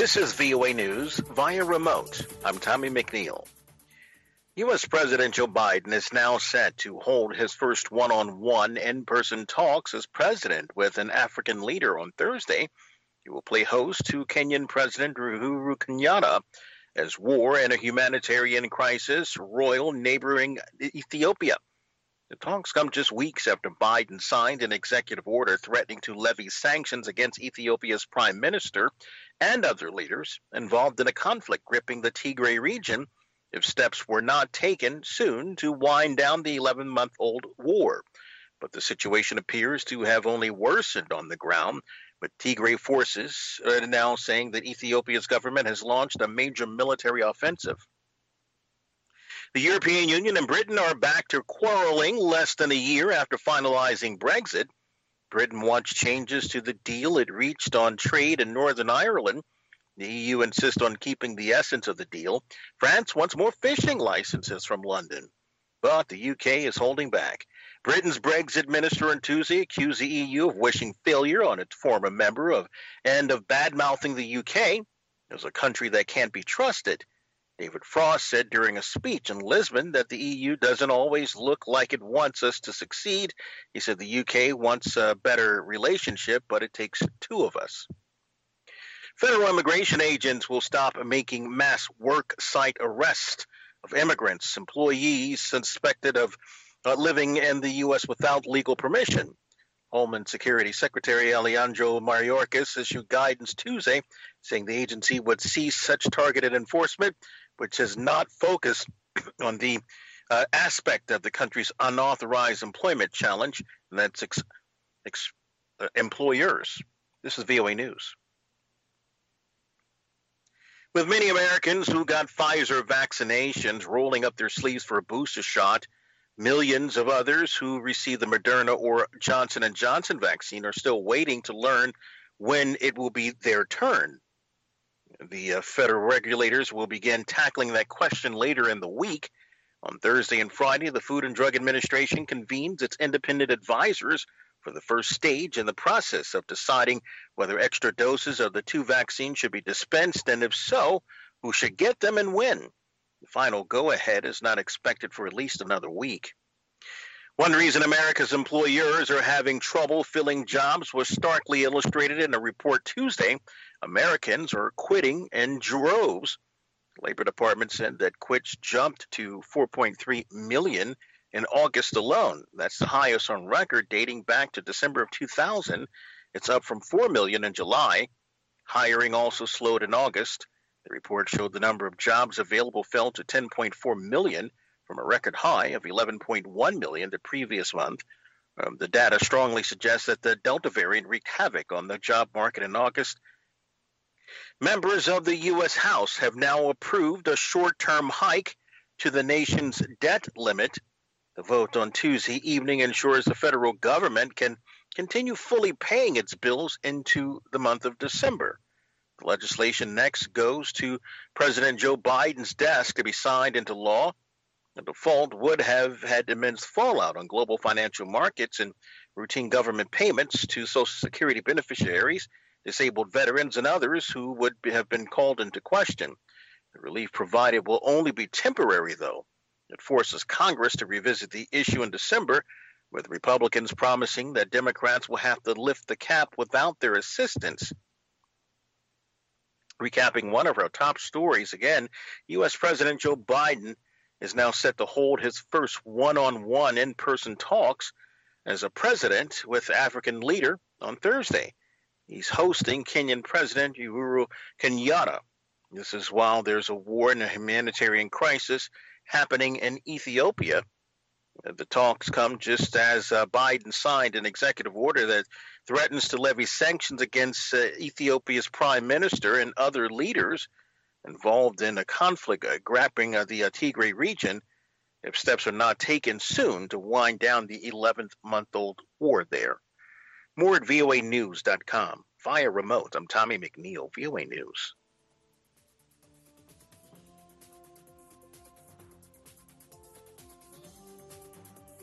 This is VOA News via remote. I'm Tommy McNeil. U.S. President Joe Biden is now set to hold his first one-on-one in-person talks as president with an African leader on Thursday. He will play host to Kenyan President Uhuru Kenyatta as war and a humanitarian crisis roil neighboring Ethiopia. The talks come just weeks after Biden signed an executive order threatening to levy sanctions against Ethiopia's prime minister and other leaders involved in a conflict gripping the Tigray region if steps were not taken soon to wind down the 11-month-old war. But the situation appears to have only worsened on the ground, with Tigray forces now saying that Ethiopia's government has launched a major military offensive. The European Union and Britain are back to quarreling less than a year after finalizing Brexit. Britain wants changes to the deal it reached on trade in Northern Ireland. The EU insists on keeping the essence of the deal. France wants more fishing licenses from London. But the UK is holding back. Britain's Brexit minister on Tuesday accused the EU of wishing failure on its former member and of bad-mouthing the UK as a country that can't be trusted. David Frost said during a speech in Lisbon that the EU doesn't always look like it wants us to succeed. He said the UK wants a better relationship, but it takes two of us. Federal immigration agents will stop making mass work site arrests of immigrants, employees suspected of living in the U.S. without legal permission. Homeland Security Secretary Alejandro Mayorkas issued guidance Tuesday saying the agency would cease such targeted enforcement, which has not focused on the aspect of the country's unauthorized employment challenge, and that's employers. This is VOA News. With many Americans who got Pfizer vaccinations rolling up their sleeves for a booster shot, millions of others who received the Moderna or Johnson & Johnson vaccine are still waiting to learn when it will be their turn. The federal regulators will begin tackling that question later in the week. On Thursday and Friday, the Food and Drug Administration convenes its independent advisors for the first stage in the process of deciding whether extra doses of the two vaccines should be dispensed, and if so, who should get them and when. The final go-ahead is not expected for at least another week. One reason America's employers are having trouble filling jobs was starkly illustrated in a report Tuesday. Americans are quitting in droves. The Labor Department said that quits jumped to 4.3 million in August alone. That's the highest on record dating back to December of 2000. It's up from 4 million in July. Hiring also slowed in August. The report showed the number of jobs available fell to 10.4 million from a record high of 11.1 million the previous month. The data strongly suggests that the Delta variant wreaked havoc on the job market in August. Members of the U.S. House have now approved a short-term hike to the nation's debt limit. The vote on Tuesday evening ensures the federal government can continue fully paying its bills into the month of December. The legislation next goes to President Joe Biden's desk to be signed into law. The default would have had immense fallout on global financial markets and routine government payments to Social Security beneficiaries, disabled veterans, and others who would have been called into question. The relief provided will only be temporary, though. It forces Congress to revisit the issue in December, with Republicans promising that Democrats will have to lift the cap without their assistance. Recapping one of our top stories again, U.S. President Joe Biden is now set to hold his first one-on-one in-person talks as a president with African leader on Thursday. He's hosting Kenyan President Uhuru Kenyatta. This is while there's a war and a humanitarian crisis happening in Ethiopia. The talks come just as Biden signed an executive order that threatens to levy sanctions against Ethiopia's prime minister and other leaders involved in a conflict grappling the Tigray region if steps are not taken soon to wind down the 11-month-old war there. More at voanews.com. Via remote, I'm Tommy McNeil, VOA News.